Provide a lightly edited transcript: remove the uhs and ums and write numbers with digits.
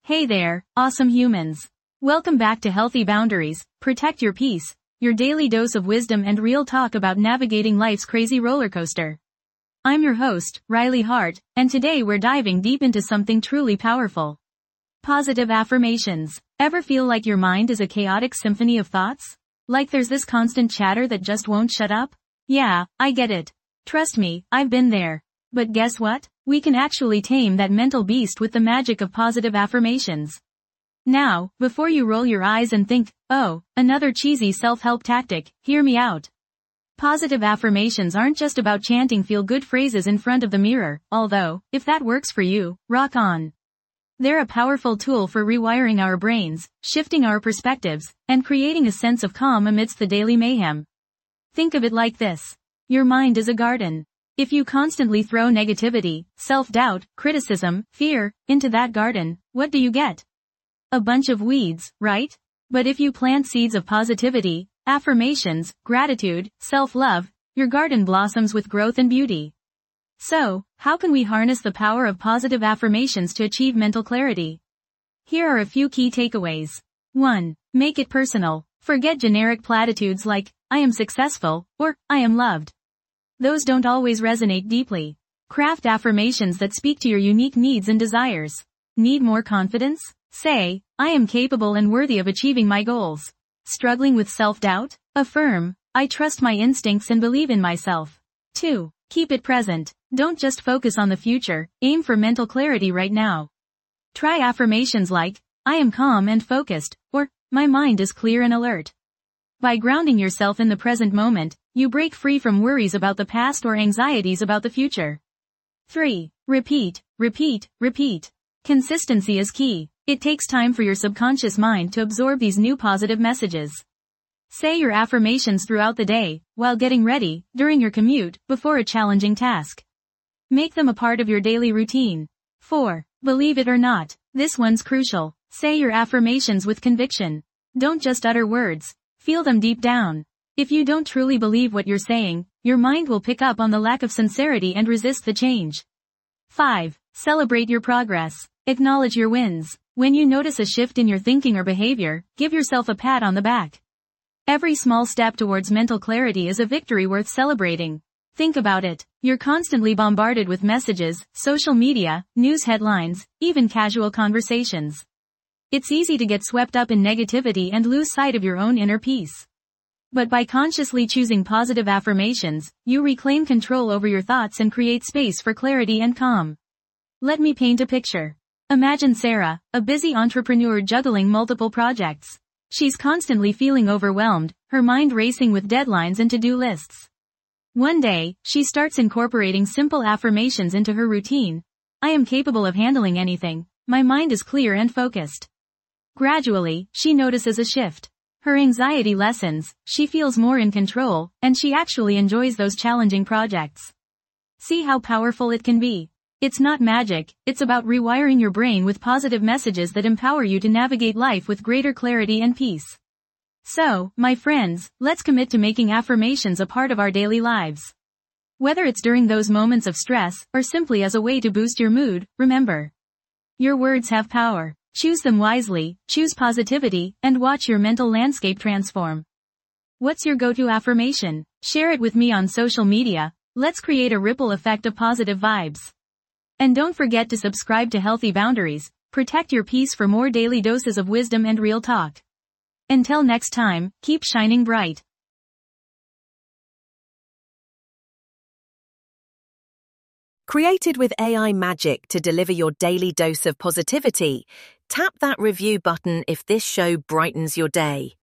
Hey there, awesome humans. Welcome back to Healthy Boundaries, Protect Your Peace, your daily dose of wisdom and real talk about navigating life's crazy roller coaster. I'm your host, Riley Hart, and today we're diving deep into something truly powerful. Positive affirmations. Ever feel like your mind is a chaotic symphony of thoughts? Like there's this constant chatter that just won't shut up? Yeah, I get it. Trust me, I've been there. But guess what? We can actually tame that mental beast with the magic of positive affirmations. Now, before you roll your eyes and think, oh, another cheesy self-help tactic, hear me out. Positive affirmations aren't just about chanting feel-good phrases in front of the mirror, although, if that works for you, rock on. They're a powerful tool for rewiring our brains, shifting our perspectives, and creating a sense of calm amidst the daily mayhem. Think of it like this. Your mind is a garden. If you constantly throw negativity, self-doubt, criticism, fear, into that garden, what do you get? A bunch of weeds, right? But if you plant seeds of positivity, affirmations, gratitude, self-love, your garden blossoms with growth and beauty. So, how can we harness the power of positive affirmations to achieve mental clarity? Here are a few key takeaways. 1. Make it personal. Forget generic platitudes like, I am successful, or, I am loved. Those don't always resonate deeply. Craft affirmations that speak to your unique needs and desires. Need more confidence? Say, I am capable and worthy of achieving my goals. Struggling with self-doubt? Affirm, I trust my instincts and believe in myself. 2. Keep it present. Don't just focus on the future, aim for mental clarity right now. Try affirmations like, I am calm and focused, or, my mind is clear and alert. By grounding yourself in the present moment, you break free from worries about the past or anxieties about the future. 3. Repeat, repeat, repeat. Consistency is key. It takes time for your subconscious mind to absorb these new positive messages. Say your affirmations throughout the day, while getting ready, during your commute, before a challenging task. Make them a part of your daily routine. 4. Believe it or not. This one's crucial. Say your affirmations with conviction. Don't just utter words. Feel them deep down. If you don't truly believe what you're saying, your mind will pick up on the lack of sincerity and resist the change. 5. Celebrate your progress. Acknowledge your wins. When you notice a shift in your thinking or behavior, give yourself a pat on the back. Every small step towards mental clarity is a victory worth celebrating. Think about it. You're constantly bombarded with messages, social media, news headlines, even casual conversations. It's easy to get swept up in negativity and lose sight of your own inner peace. But by consciously choosing positive affirmations, you reclaim control over your thoughts and create space for clarity and calm. Let me paint a picture. Imagine Sarah, a busy entrepreneur juggling multiple projects. She's constantly feeling overwhelmed, her mind racing with deadlines and to-do lists. One day, she starts incorporating simple affirmations into her routine. I am capable of handling anything. My mind is clear and focused. Gradually, she notices a shift. Her anxiety lessens, she feels more in control, and she actually enjoys those challenging projects. See how powerful it can be. It's not magic, it's about rewiring your brain with positive messages that empower you to navigate life with greater clarity and peace. So, my friends, let's commit to making affirmations a part of our daily lives. Whether it's during those moments of stress, or simply as a way to boost your mood, remember. Your words have power. Choose them wisely, choose positivity, and watch your mental landscape transform. What's your go-to affirmation? Share it with me on social media. Let's create a ripple effect of positive vibes. And don't forget to subscribe to Healthy Boundaries, Protect Your Peace for more daily doses of wisdom and real talk. Until next time, keep shining bright. Created with AI magic to deliver your daily dose of positivity, tap that review button if this show brightens your day.